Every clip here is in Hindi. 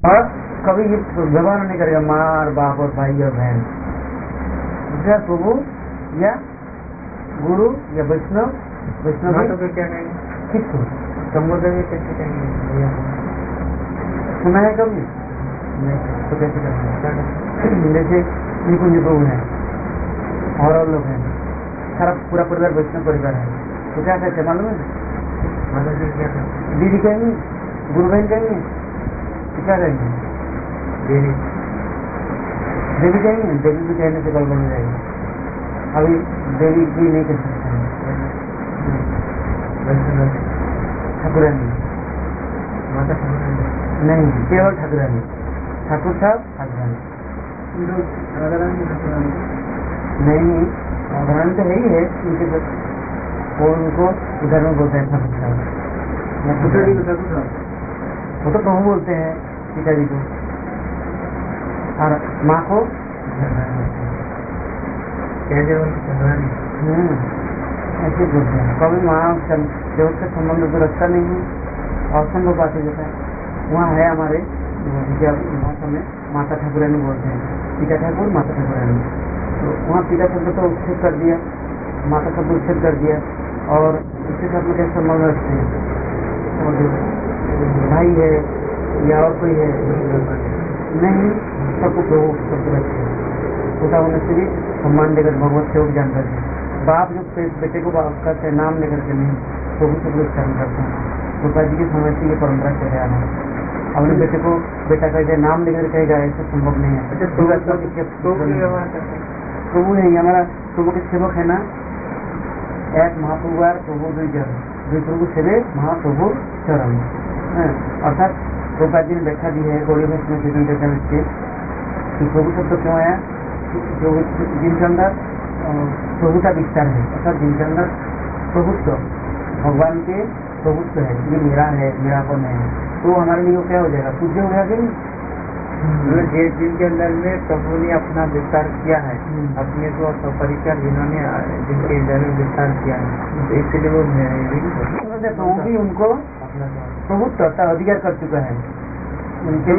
और कभी ये व्यवहार नहीं करेगा माँ और बाप और भाई और बहन, दूसरा प्रभु या गुरु या वैष्णव। वैष्णव तो क्या कहेंगे? किसको संबोधन में कैसे कहेंगे? सुना है कभी नहीं तो कैसे करेंगे? जैसे निकुंज प्रभु है और लोग हैं, सारा पूरा परिवार वैष्णव परिवार है, तो क्या कहते हैं मालूम है? माता जी क्या दीदी कहेंगे, गुरु बहन कहेंगे, तो क्या कहेंगे? देवी देवी कहेंगे। देवी भी कहने से गड़बड़ हो जाएगी, अभी देवी भी नहीं कह सकते हैं। ठाकुरानी माता ठाकुरानी नहीं, केवल ठाकुरानी, ठाकुर साहब ठाकुरानी नहीं, साधारण तो है ही है उनके, वो उनको इधर में बोलते हैं ठाकुर साहब। वो तो प्रभु बोलते हैं पिताजी को, और माँ को ऐसे बोलते हैं। कभी माँ जगत का संबंध तो रखता नहीं है, और संभव बात होता है। वहाँ है हमारे भाषा में माता ठाकुरानी बोलते हैं, पिता ठाकुर माता ठाकुरानी। तो वहाँ पिता शब्द तो उच्छेद कर दिया, माता शब्द उच्छेद कर दिया, और इसके साथ में कैसे संबंध रखते हैं? और जो भाई है या और कोई है नहीं, सबको प्रभु शब्द रखते हैं। छोटा होने से भी सम्मान देकर भगवत सेवक जान करके, बाप जो बेटे को बाप का नाम लेकर के नहीं, प्रभु सब लोग उच्चारण करते हैं। गोपाल जी के समय से ये परंपरा चले आ रहा है। अपने बेटे को बेटा का नाम लेकर कहेगा, ऐसा संभव नहीं है। प्रभु नहीं, हमारा प्रभु के सेवक है ना, एक महाप्रभु प्रभु दुई प्रभु सेवे महाप्रभु चरण, अर्थात गोपाल जी ने व्याख्या दी है गौड़ी भाष में कि प्रभु शब्द क्यों आया, जिनके अंदर प्रभु का विस्तार है, अर्थात जिनके अंदर प्रभुत्व, भगवान के प्रभुत्व है, ये मेरा है, मेरापन है, तो हमारे लिए क्या हो जाएगा? पूज्य हो जाएगा कि नहीं? जिनके अंदर में प्रभु ने अपना विस्तार किया है, अपने को परिकर जिन्होंने जिनके अंदर में विस्तार किया है, तो इसलिए वो प्रभु भी उनको प्रभुत्व का अधिकार कर चुका है। उनके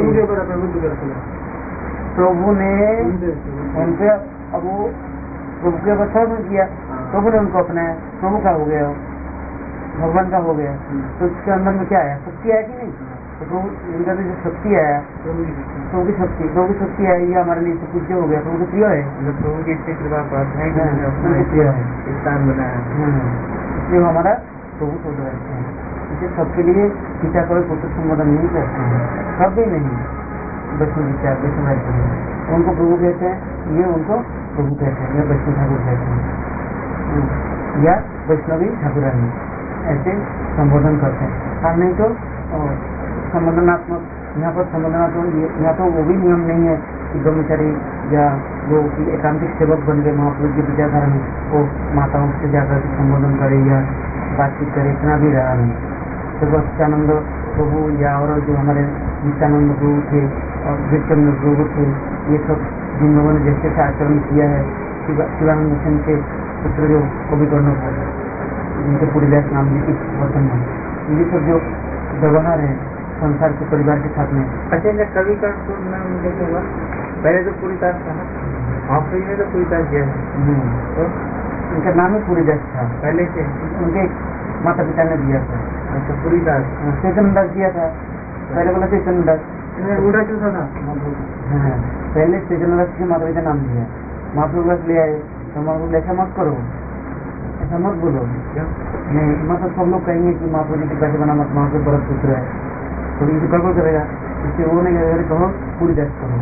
प्रभु ने उनसे, अब वो प्रभु के बचाव में किया, प्रभु ने उनको अपनाया, प्रभु का हो गया, भगवान का हो गया। तो इसके अंदर में क्या आया? शक्ति आया कि नहीं? तो प्रभु इनका जो शक्ति आया, प्रभु की शक्ति आई, ये हमारे लिए पूज्य हो गया, प्रभु को प्रिय है, प्रभु की इतनी कृपा प्राप्त है कि प्रिय है, स्थान बनाया, इसलिए हमारा प्रभु को रहते हैं। इसे सबके लिए पिता को पुत्र संबोधन नहीं करते हैं, सब भी नहीं, वैष्णव विचार वैष्णव उनको प्रभु कहते हैं, ये उनको प्रभु कहते हैं, या वैष्णव ठाकुर कहते हैं, या वैष्णवी ठाकुरानी, ऐसे संबोधन करते हैं। और नहीं तो संबोधनात्मक, यहाँ पर संबोधनात्मक, यहाँ तो वो भी नियम नहीं है कि ब्रह्मचारी या जो एकांतिक सेवक बन गए महापुरुष की विचारधारा में, वो माताओं से जाकर संबोधन करे या बातचीत करे, इतना भी रहा नहीं। तो सच्चानंद प्रभु या और जो हमारे नित्यानंद प्रभु थे और विवेकानंद प्रभु थे, ये सब जिन लोगों ने जैसे आचरण किया है, शिवानंद मिशन के पुत्र जो कवि कर्ण को, जिनके पूरीदास नाम जी वतन में, ये सब जो व्यवहार है संसार के परिवार के साथ में। अच्छा, कवि का नाम कैसे हुआ? पहले तो पूरीदास था ना, आप ने तो पूरीदास दिया है, तो उनका नाम ही पूरीदास था पहले से, उनके माता पिता ने दिया था। अच्छा, पूरीदास चेतनदास दिया था, पहले बोला चेतनदास, उल्टा चूसा था। पहले चेतनदास के माता पिता नाम दिया, महाप्रभु ले आए, तो महाप्रभु ऐसा मत करो, ऐसा मत बोलो, नहीं मतलब सब लोग कहेंगे कि महाप्रभु जी की कैसे बना मत, महाप्रभु बड़ा पुत्र है, तो इसे गड़बड़ करेगा, इससे वो नहीं कहो पूरीदास कहो।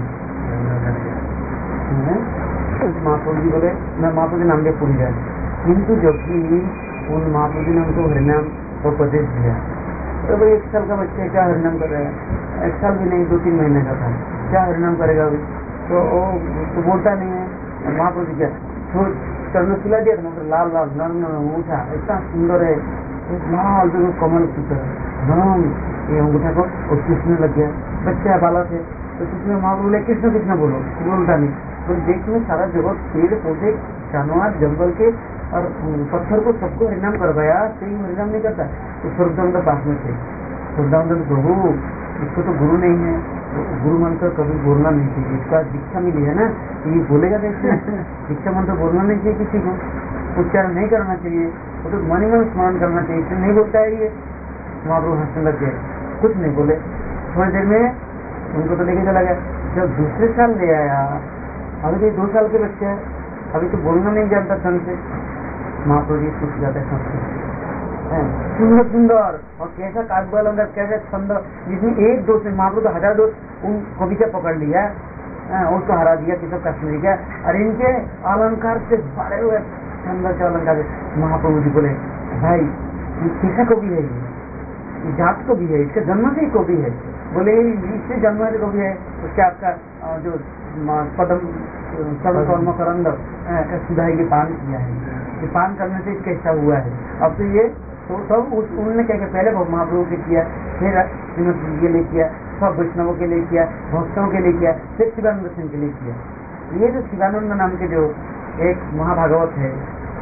महाप्रभु जी बोले मैं महाप्रभु जी नाम दिया पूरीदास, किंतु जबकि उन महाप्रभु जी ने उनको हरिनाम और उपदेश दिया, तो भाई 1 साल का बच्चा क्या हरिनाम कर रहा है? 1 साल भी नहीं, 2-3 महीने का था, क्या हरिनाम करेगा अभी? तो वो तो बोलता नहीं है। महाप्रभु जी क्या चरण खिला दिया था, मतलब लाल लाल नरम अंगूठा, इतना सुंदर है, लाल जो कमल की तरह नरम, ये अंगूठा को और किसने लग गया, बच्चा बालक है, तो किसने महाप्रभु बोले कृष्ण बोलो, बोलता नहीं। तो देखने सारा जगत, पेड़ पौधे, जानवर, जंगल के और पत्थर को सबको हरिनाम करवाया, कोई हरिनाम नहीं करता। तो सर्वदानंद पास में थे, सर्वदानंद प्रभु इसको तो गुरु नहीं है, गुरु मंत्र कभी बोलना नहीं चाहिए। इसका दीक्षा मिली है ना, ये बोलेगा कैसे? दीक्षा मंत्र बोलना नहीं चाहिए, किसी को उच्चारण नहीं करना चाहिए, वो तो मन ही मन स्मरण करना चाहिए। इसलिए नहीं बोलता है ये। महाप्रभु हंसने लग गए, कुछ नहीं बोले। थोड़ी देर में उनको तो लेके चला गया। जब दूसरे साल ले आया, अभी तो 2 साल के बच्चे हैं, अभी तो बोलना नहीं जानता ढंग से। महाप्रभु जी पूछ जाता है संस्कृत, सुंदर सुंदर और कैसा काव्य अलंकार, कैसा छंद, जिसमें 1 दोष में महाप्रभु तो 1000 दोष उन कविता पकड़ लिया, उसको हरा दिया किसी कश्मीरी का। और इनके अलंकार से बड़े हुए छंद के अलंकार। महाप्रभु जी बोले, भाई ये कैसा कवि है, ये जात कवि है, इसका जन्म से ही कवि है। बोले इससे जन्म से कवि है, उसके आपका जो पदम कर्म करंद सुधा ये पान किया है, ये पान करने से कैसा हुआ है। अब तो ये तो सब उन्होंने क्या पहले महाप्रभु के किया, फिर श्रीमद के लिए किया, सब वैष्णवों के लिए किया, भक्तों के लिए किया, फिर शिवानंद सिंह के लिए किया। ये जो शिवानंद नाम के जो एक महाभागवत है,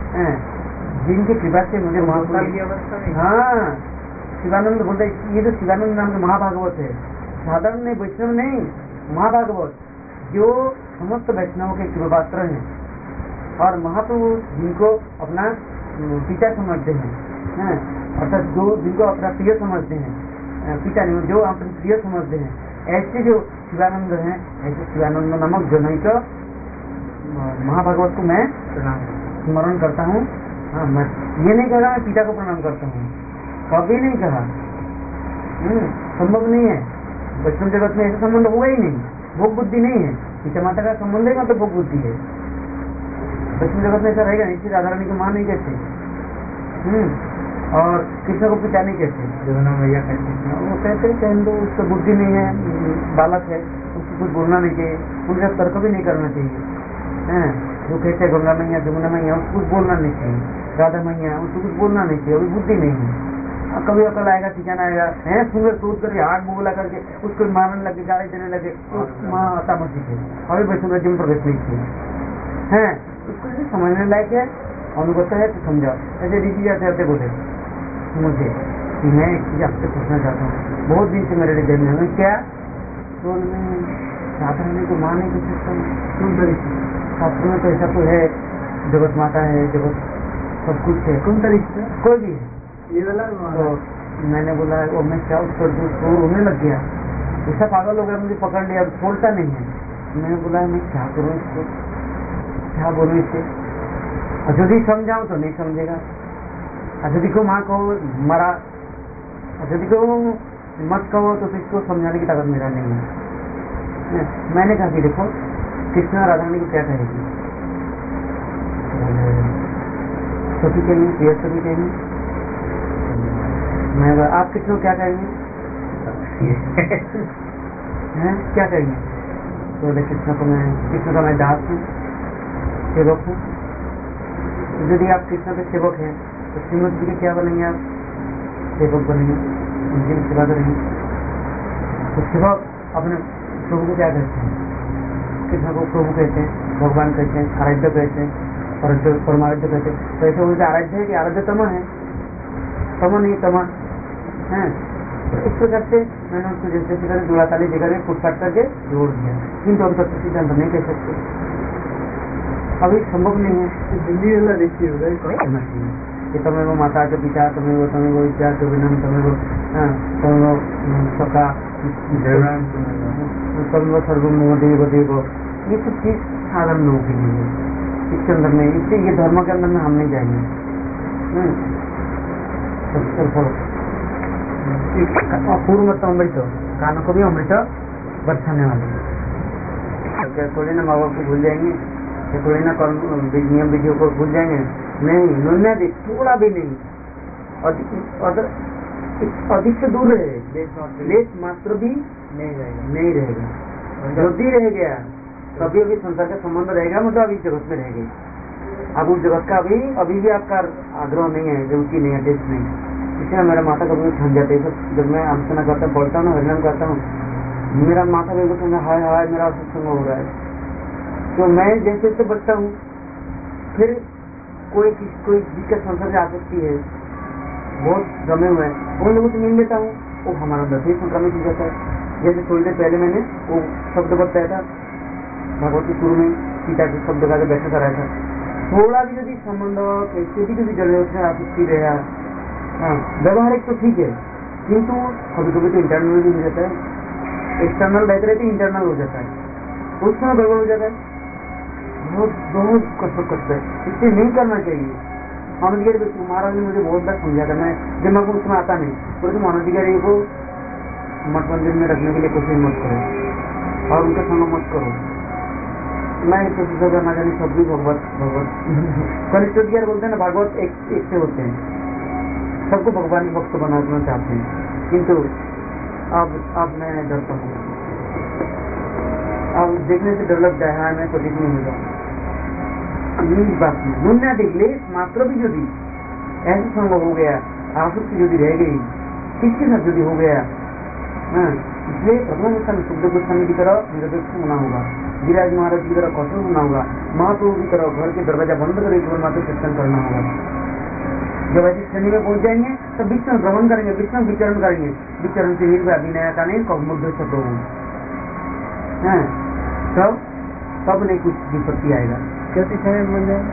जिनकी कृपा से मुझे महाप्रभु, हाँ शिवानंद बोलते, ये जो शिवानंद नाम के महाभागवत है, साधारण नहीं, वैष्णव नहीं, महाभागवत, जो समस्त वैष्णवों के कृपात्र हैं और महाप्रभु जिनको अपना पिता समझते हैं, अर्थात जो जिनको अपना प्रिय समझते हैं, पिता नहीं जो अपने प्रिय समझते हैं, ऐसे जो शिवानंद हैं, ऐसे शिवानंद नामक जनैक महाभागवत को मैं स्मरण करता हूँ। हाँ, मैं ये नहीं कहा मैं पिता को प्रणाम करता हूँ, कभी नहीं कहा, संभव नहीं है। वैष्णव जगत में ऐसा संबंध हुआ ही नहीं, भोग बुद्धि नहीं है। पिता माता का संबंध है तो भोग बुद्धि है। वैष्णव जगत में ऐसा रहेगा नहीं, राधा रानी को मां नहीं कहते, और कृष्ण को पिता नहीं कहते, जमुना मैया कहते, वो कहते हैं हिंदू, उसको बुद्धि नहीं है, बालक है, उसको कुछ बोलना नहीं चाहिए, उनका तर्क भी नहीं करना चाहिए। जो कहते हैं गंगा मैया जमुना मैया, उसको कुछ बोलना नहीं चाहिए, राधा मैया उसको कुछ बोलना नहीं चाहिए, अभी बुद्धि नहीं है। कभी अकल आएगा, ठिकाना आएगा, है सुंदर सोच करके हाथ बोला करके उसको मारने लगे, गाली देने लगे, माँ आता मस्जिद है, अभी वैष्णव राज्य में प्रवेश नहीं किया है, उसको समझने लायक है, अनुगत है तो समझाओ। ऐसे ऋषि जाते बोले मुझे मैं एक चीज आपसे पूछना चाहता हूँ, बहुत दिन से मेरे हृदय में, क्या तो राधा रानी को माँ नहीं पूछ सकता, शास्त्रों में तो ऐसा तो है, जगत माता है, जगत सब कुछ है, कौन तरीके कोई भी है ये वाला। तो मैंने बोला वो मैं क्या उसको रोने लग गया, ऐसा पागल हो गया, मुझे पकड़ लिया, छोड़ता नहीं है। मैंने बोला मैं क्या करूँ इसको, क्या बोलूँ इससे, और यदि समझाऊँ तो नहीं समझेगा, और यदि को माँ कहो मरा, और यदि को मत कहो तो इसको समझाने की ताकत मेरा नहीं है। मैंने कहा कि देखो कृष्णा राधा रानी को क्या कहेगी, सभी कहेंगे, प्रिय सभी कहेंगे, मैं आप कृष्ण क्या कहेंगे हैं, क्या कहेंगे? तो बोले कृष्ण का मैं दास हूँ, सेवक हूँ। यदि आप कृष्ण के सेवक हैं तो श्रीमद जी के क्या बनेंगे? आप सेवक बनेंगे, उनकी सेवा करेंगे। तो सेवक अपने प्रभु को क्या कहते हैं? कृष्ण को प्रभु कहते हैं, भगवान कहते हैं, आराध्य कहते हैं, परमाराध्य कहते हैं। तो ऐसे उनके आराध्य है कि आराध्य तम है, तम नहीं तमा है। इस प्रकार से मैंने उसको जैसे जगह जोड़ा ताली जगह में फुटफाट करके जोड़ दिया, किंतु हम तत्व सिद्धांत नहीं कह सकते, अभी संभव नहीं है। दिल्ली वाला देखिए होना चाहिए कि तुम्हें वो माता के पिता, तुम्हें वो विद्या के विनम, तुम्हें वो सबका सर्व सर्वम देव देव, ये सब चीज साधारण लोगों के लिए है। इसके अंदर में, इससे ये धर्म के अंदर में हम नहीं जाएंगे। पूर्व मत अमृत, कानों को भी अमृत बरसाने वाले, थोड़ी ना माँ बाप को भूल जाएंगे, थोड़ी ना नियम विधियों को भूल जाएंगे, नहीं नुन्या भी थोड़ा भी नहीं, अधिक से दूर रहे, लेस मात्र भी नहीं रहेगा। यदि रह गया कभी अभी संसार का संबंध रहेगा, मतलब अभी जगत में रह गई, अब उस जगत का अभी भी आपका आग्रह नहीं है, रुचि नहीं है, टेस्ट नहीं। इसलिए मेरा माता कभी थक जाते हैं, जब मैं आलोचना करता हूँ, पढ़ता हूँ, हरिनाम करता हूँ, मेरा माता कभी कहता हाय हाय मेरा सत्संग हो रहा है। तो मैं जैसे जैसे बचता हूँ, फिर कोई जिसका संसार से आ सकती है, बहुत जमे हुए हैं, उन लोगों से मिल लेता हूँ, वो हमारा अंदर से संक्रमित हो जाता है। जैसे थोड़ी देर पहले मैंने वो शब्द बताया था भागवत के शुरू में, सीता के शब्द का व्याख्या कराया था। थोड़ा भी यदि संबंध कैसे भी यदि जड़ उसमें आसक्ति रहा, व्यवहारिक तो ठीक है, किंतु कभी कभी तो इंटरनल भी हो जाता है। एक्सटर्नल रहते रहते इंटरनल हो जाता है, उसमें गड़बड़ हो जाता है। बहुत बहुत कष्ट है, इससे नहीं करना चाहिए। महाराज ने मुझे बहुत बार समझा था, मैं जब मैं उसमें आता नहीं तो मानवाधिकारी को मठ मंदिर में रखने के लिए कोशिश मत करो और उनका संग मत करो। मैं कोशिश करना जानी सब भी भगवत कनिष्ठ बोलते हैं ना, भागवत एक से होते हैं, सबको भगवान भक्त बनाना चाहते हैं, किंतु अब मैं डरता हूँ, अब देखने से डर लगता है, मैं कोशिश नहीं होगा। बात दुनिया देख ले मात्र भी यदि ऐसा संभव हो गया, आसक्ति यदि रह गई, किसके साथ यदि हो गया, इसलिए प्रथम स्थान शुद्ध गोस्वामी की तरह निरपेक्ष होना होगा, गिरिराज महाराज की तरह कठोर होना होगा, महाप्रभु की तरह घर के दरवाजा बंद कर केवल मात्र कीर्तन करना होगा। जब ऐसी श्रेणी में पहुंच जाएंगे तो बीच में भ्रमण करेंगे, बीच में विचरण करेंगे, विचरण से ही अभिनय का नहीं कौमुद्ध प्रभु, तब नहीं कुछ विपत्ति आएगा। कैसे समय बन जाएगा?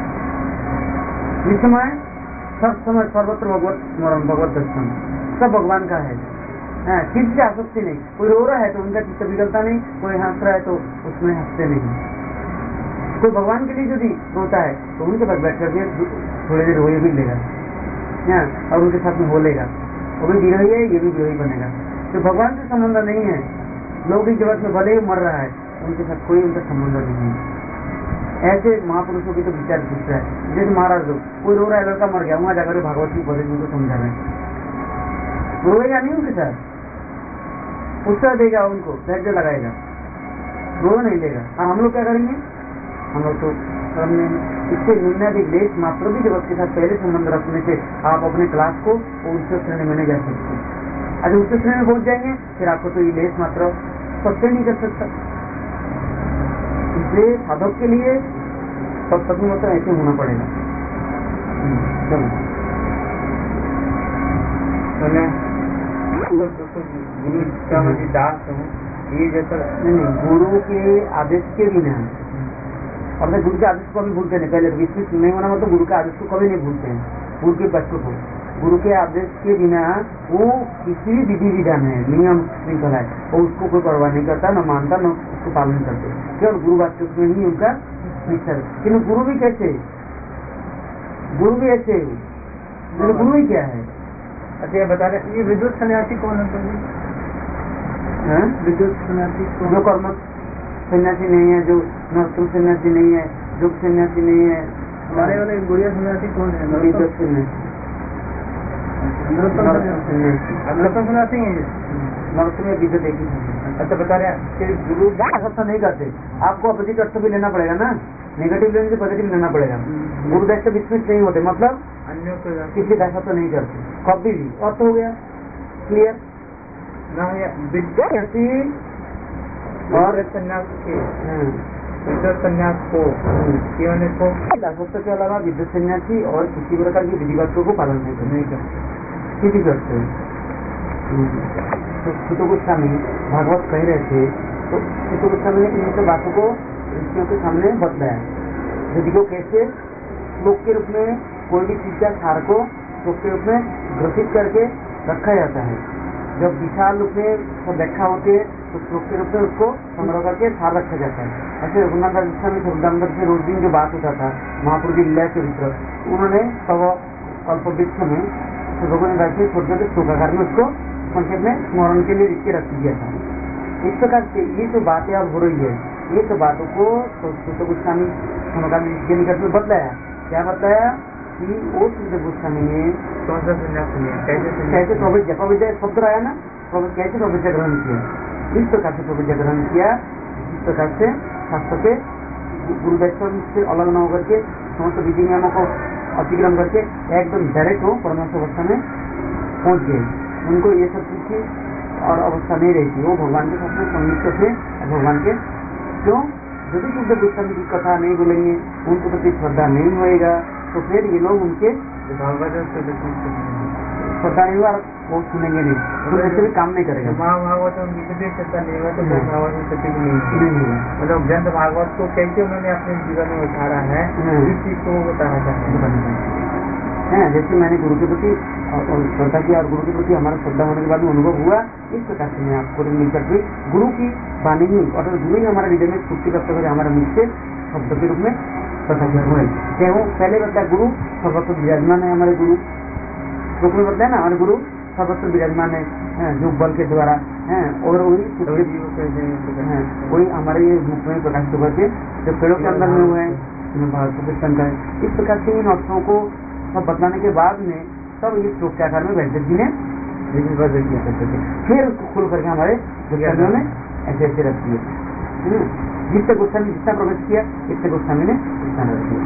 इस समय सब समय सर्वत्र भगवत स्मरण, भगवत दर्शन, सब भगवान का है। किसी से आसक्ति नहीं, कोई रो रहा है तो उनका चित्त बिगड़ता नहीं, कोई हंस रहा है तो उसमें हंसते नहीं। कोई भगवान के लिए यदि रोता है तो उनके पास बैठ करके थोड़ी देर रोए भी लेगा, और उनके साथ में हो लेगा, वो भी विरोही है, ये भी विरोही बनेगा। तो भगवान से संबंध नहीं है, लौकिक जगत में भले ही मर रहा है, उनके साथ कोई उनका संबंध नहीं है। ऐसे महापुरुषों की तो विचार पूछता है, जैसे महाराज लोग, कोई रो रहा है, लड़का मर गया, वहां जाकर भागवत की पद्धति उनको समझा रहे हैं, रोएगा नहीं उनके साथ, उत्साह देगा उनको, धैर्य लगाएगा, रो नहीं लेगा। और हम लोग क्या करेंगे? हम लोग तो हमने इससे निम्नाधिक लेस मात्र भी जगत के साथ पहले संबंध रखने से आप अपने क्लास को उच्च श्रेणी में नहीं जा सकते। अगर उच्च श्रेणी में पहुंच जाएंगे फिर आपको तो ये लेस मात्र सत्य नहीं कर सकता। इसलिए साधक के लिए सब सत्य मात्र ऐसे होना पड़ेगा। चलो गुरु का दास हूँ, ये जैसा नहीं, गुरु के आदेश के बिना, और गुरु के आदेश को कभी भूलते नहीं। पहले विश्वास नहीं होना मतलब गुरु के आदेश को कभी नहीं भूलते हैं। गुरु के बच्चों को गुरु के आदेश के बिना वो किसी भी विधि विधान है, नियम श्रृंखला है, वो उसको कोई परवाह नहीं करता, न मानता, न उसको पालन करते, केवल गुरु वाक्य में ही उनका निश्चय। किन्तु गुरु भी कैसे? गुरु भी ऐसे, गुरु ही क्या है? अच्छा बता रहे, ये विद्युत सन्यासी कौन है? विद्युत सन्यासी जो कर्म सन्यासी नहीं है, जो नरोत्तम सन्यासी नहीं है, योग सन्यासी नहीं है। हमारे वाले गुड़िया सन्यासी कौन है? नरोत्तम सन्यासी है, नरोत्तम में विद्युत एक ही। अच्छा बता रहे हैं, गुरु अर्थ नहीं करते, आपको अपोजिट अर्थ भी लेना पड़ेगा ना, नेगेटिव लेने से पॉजिटिव लेना पड़ेगा। गुरुदेव से विस्मित नहीं होते, मतलब अन्यों को किसी का ऐसा तो नहीं करते कभी भी। अर्थ हो गया क्लियर ना? विद्यार्थी और संन्यास के विद्युत संन्यास को दासत्व के अलावा विद्युत सन्यासी और किसी प्रकार की विधि वाक्यों को पालन नहीं करते किसी करते। तो सुत गोस्वामी भागवत कह रहे थे, तो सुत गोस्वामी ने इन सब बातों को ऋषियों के सामने बतलाया, यदि को कैसे श्लोक के रूप में कोई भी चीज का सार को श्लोक के रूप में ग्रसित करके रखा जाता है। जब विशाल रूप में सब व्याख्या होती है तो श्लोक के रूप में उसको संग्रह करके सार रखा जाता है। ऐसे रघुनाथ राजस्थान में सर्वदांबर से रोज दिन जो बात होता था महापुरुष की लीला चरित्र, उन्होंने सब अल्पवृक्ष में भगवान से छोटे छोटे श्लोकाकार में उसको संक्षेप में स्मरण के लिए लिख के रख दिया था। इस प्रकार से ये जो बातें अब हो रही है, ये सब बातों को सुत गोस्वामी समकालीन के निकट में बतलाया। क्या बताया कि वो सुत गोस्वामी ने कौन सा संन्यास लिया, कैसे प्रविद्या शब्द आया ना, कैसे प्रविद्या ग्रहण किया, इस प्रकार से प्रविद्या ग्रहण किया, इस प्रकार से शास्त्र के गुरुवैष्णव से अलग न होकर के समस्त विधि नियमों को अतिक्रम करके एकदम डायरेक्ट हो परमात्मा अवस्था में पहुंच गए। उनको ये सब चीज की और अवस्था नहीं रहती, वो भगवान के साथ में संयुक्त थे। भगवान के क्यों यदि शुद्ध गोस्वामी की कथा नहीं बोलेंगे, उनको प्रति श्रद्धा नहीं होएगा, तो फिर ये लोग उनके श्रद्धा नहीं हुआ वो सुनेंगे नहीं, तो ऐसे भी काम नहीं करेगा। महाभागवत श्रद्धा नहीं हुआ तो भागवत में सत्य नहीं होगा। मतलब ग्रंथ भागवत को कैसे उन्होंने अपने जीवन में उतारा है इस चीज को बताना चाहते हैं। जैसे मैंने गुरु के प्रति श्रद्धा किया और गुरु के प्रति हमारा श्रद्धा होने के बाद अनुभव हुआ, इस प्रकार से मैं आपको मिलकर के गुरु की वाणी ही और गुरु ही हमारे हृदय में स्फूर्ति करते हुए हमारे मुख से शब्द के रूप में प्रकाशित हुए। क्या वो पहले बताया गुरु सर्वत्र विराजमान है, हमारे गुरु रूप में बताया ना, हमारे गुरु सर्वत्र विराजमान है जो बल के द्वारा है, और वही हमारे ये रूप में प्रकाशित होकर के जो पेड़ों के अंदर में हुए पाकिस्तान का। इस प्रकार से इन अर्थों को सब बतलाने के बाद में तब इस श्लोक के आकार में वैद्य जी ने फिर उसको खोल करके हमारे गोस्वामियों ने ऐसे ऐसे रख दिए। जिससे गोस्वामी जितना प्रवेश किया इससे गोस्वामी ने रख दिया।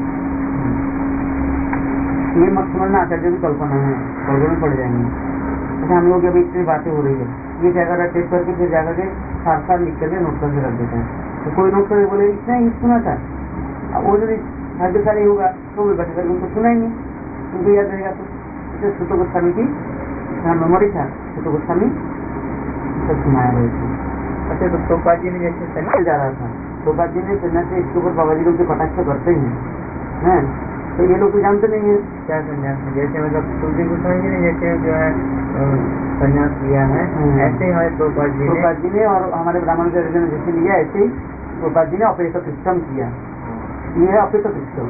ये मत समझना आचार्य की कल्पना है, कल्पना में पड़ जाएंगे। अच्छा हम लोग अभी इतनी बातें हो रही है, ये क्या कर रहा है टेप करके फिर जाकर के साथ साथ लिख करके नोट करके रख देते हैं। तो कोई नोट करके बोले इतना ही सुना था, अब वो यदि भाग्यशाली होगा तो भी बैठ करके उनको सुनाएंगे, उनको याद रहेगा। तो सुत गोस्वामी की मेमोरी था, सुत गोस्वामी सब सुनाया रहे थे। अच्छा तो प्रभुपाद जी ने जैसे सन्यासी जा रहा था, प्रभुपाद जी ने सन्यासी इसके ऊपर बाबा जी लोग जो कटाक्ष करते हैं तो ये लोग तो जानते नहीं है क्या संन्यास है। जैसे मतलब तुलसी गोस्वामी जी ने जैसे जो है संन्यास लिया है, ऐसे ही हमारे प्रभुपाद जी ने और हमारे ब्राह्मण के ने जैसे लिया, ऐसे ही प्रभुपाद जी ने ऑपरेटर सिस्टम किया। ये है ऑपरेटर सिस्टम।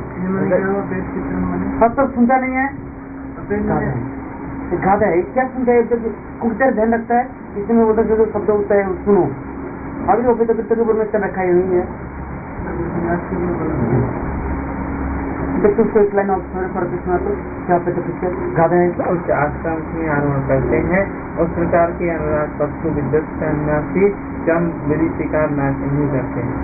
सब तो सुनता नहीं है, गाधा है क्या सुनता है, कुछ देर ध्यान रखता है, इसमें बोलता जो शब्द होता है सुनो। अभी ऑपरेटर के ऊपर में रखा ही नहीं है, उसको एक लाइन सुना तो क्या गाधा है। उस आश्रम में आरोहण करते हैं उस प्रकार के अनुराग पशु विद्युत सन्यासी जम विधि शिकार नहीं करते हैं।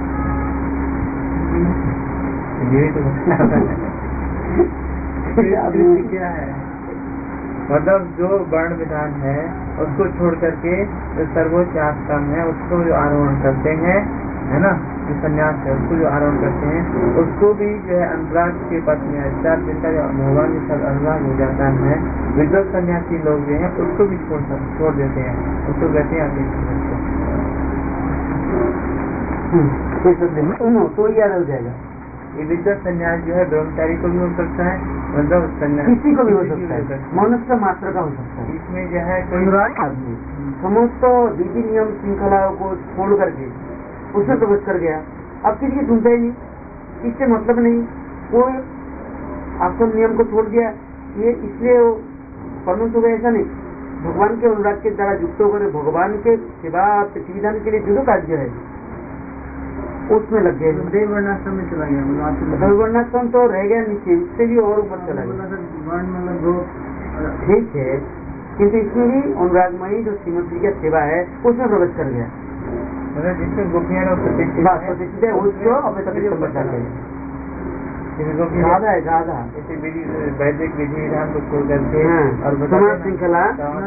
क्या है मतलब जो वर्ण विधान है उसको छोड़ करके जो सर्वोच्च आश्रम है उसको जो आरोहण करते हैं, है ना, जो संन्यास है उसको जो आरोहण करते हैं उसको भी जो है अनुराग के पथ में चार जिनका जो भगवान के साथ अनुराग हो जाता है, विद्वत सन्यासी लोग जो है उसको भी छोड़ देते हैं, उसको कहते हैं तो याद हो जाएगा। ये विद्वत संन्यास जो है ब्रह्मचारी को भी हो सकता है, मतलब किसी को भी हो सकता है, मनुष्य मात्र का हो सकता है। इसमें जो है कोई आदमी समस्त विधि नियम श्रृंखलाओं को छोड़ करके उसमें प्रवेश कर गया, अब किसी की सुनता ही नहीं, इससे मतलब नहीं, कोई आश्रम नियम को छोड़ दिया, ये इसलिए वो परमंश हो गया ऐसा नहीं। भगवान के अनुराग के द्वारा युक्त होकर भगवान के सेवा विधान के लिए जो कार्य है उसमें लग गए। देववर्णाश्रम में चला गया, देववर्णाश्रम तो रह गया नीचे, उससे भी और ऊपर चला गया। ठीक है, किंतु इसमें भी अनुरागमयी जो श्रीमती की सेवा है उसमें प्रवेश कर गया, मतलब जिसमें गोपियां प्रतिष्ठित है उसको अपने तक बचाते हैं। गाधा है गाधा, वैदिक विधि विधान को छोड़ करके और श्रृंखला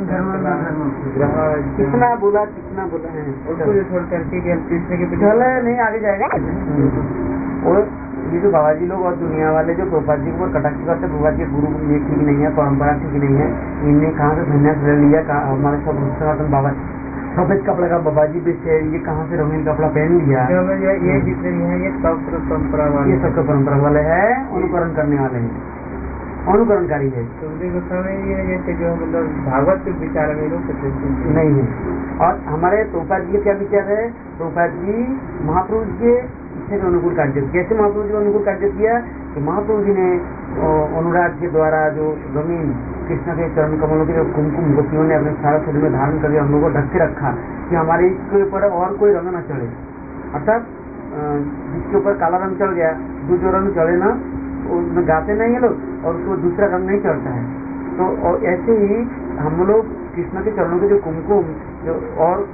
कितना बोला है उसको जो छोड़ करके कृष्ण के चले नहीं आगे जाएगा। और ये जो बाबा जी लोग और दुनिया वाले जो प्रभुपाद जी को कटाक्ष करते, प्रभुपाद जी गुरु ये ठीक नहीं है, परंपरा ठीक नहीं है, इनने कहाँ से संन्यास ले लिया, हमारे सब सनातन बाबा सफेद कपड़े का बाबा जी बेचे, ये कहाँ से रंगीन कपड़ा पहन लिया। ये जितने भी हैं ये सब परंपरा वाले, ये सबके परंपरा वाले हैं, अनुकरण करने वाले हैं, अनुकरणकारी है। तुलसी गोस्वामी जैसे जो मतलब भागवत के विचार में लोग नहीं है। और हमारे प्रभुपाद जी का क्या विचार है, प्रभुपाद जी महाप्रभु के इच्छा के अनुकूल कार्य, कैसे महाप्रभु जी अनुकूल कार्य किया कि महाप्रभु जी ने अनुराग के द्वारा जो जमीन कृष्ण के चरण कमलों के जो कुमकुम गोपियों ने अपने सारा शरीर में धारण करके हम लोग को ढक के रखा कि हमारे इसके ऊपर और कोई रंग न चढ़े, अर्थात जिसके ऊपर काला रंग चढ़ गया जो रंग चढ़े ना उसमें गाते नहीं है लोग और उसको दूसरा रंग नहीं चढ़ता है। तो और ऐसे ही हम लोग कृष्ण के चरणों के जो कुमकुम जो और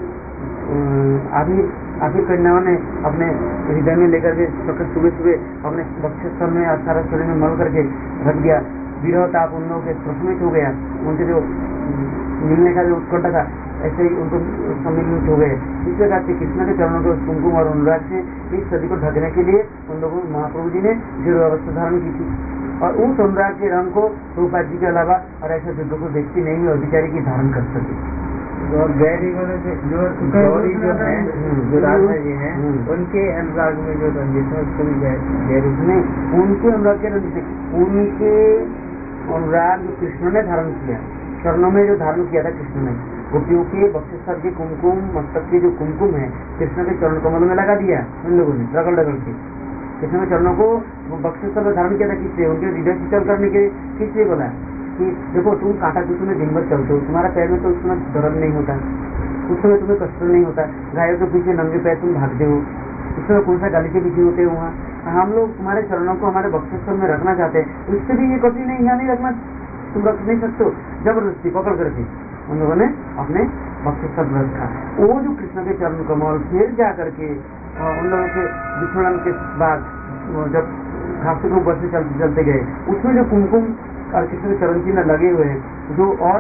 आदि कन्याओं ने अपने हृदय में लेकर के सुबह सुबह अपने वक्षस्थल में सारा शरीर में मल करके रख दिया, विरह ताप उन लोगों के प्रशमित हो गया, उनके जो मिलने का जो उत्कंठा था ऐसे ही उनको सम्मिलित हो गए। इस प्रकार से कृष्ण के चरणों के कुमकुम और अनुराग से इस सदी को ढकने के लिए उन लोगों महाप्रभु जी ने जो व्यवस्था धारण की थी। और उस अनुराग के रंग को प्रभुपाद जी के अलावा और ऐसे जो कोई व्यक्ति नहीं है और बेचारे की धारण कर सके। और गैरी जो गौरी जो है जो राधा जी हैं उनके अनुराग में जो रंजित है उसको भी गैरी नहीं, उनके अनुराग के रंजित, उनके अनुराग कृष्ण ने धारण किया, चरणों में जो धारण किया था कृष्ण ने, गोपियों के बक्षस्थल के कुमकुम, मस्तक के जो कुमकुम है कृष्ण के चरण कमल में लगा दिया उन लोगों ने रगड़ रगड़ के। कृष्ण के चरणों को बक्षस्थल में धारण किया था किसलिए? उनके हृदय शीतल करने के किसलिए बोला कि देखो तुम कांटा कुछ में दिन भर चलते हो, तुम्हारा पैर में तो उस समय दर्द नहीं होता, उस समय तुम्हें कष्ट नहीं होता, गायों के पीछे नंगे पैर तुम भागते हो, उस समय कौन सा गाली के पीछे होते हो वहाँ, हम लोग तुम्हारे चरणों को हमारे बक्षस्थल में रखना चाहते हैं, उससे भी ये कभी नहीं, यहाँ नहीं रखना, तुम रख नहीं सकते हो। जबरदस्ती पकड़ करके उन लोगों ने अपने बक्षस्थल में रखा। वो जो कृष्ण के चरण कमल फिर जा करके उन लोगों के विछोड़न के बाद जब घासी को बस से चलते गए, उसमें जो कुमकुम और कृष्ण के चरण चिन्ह लगे हुए हैं, जो और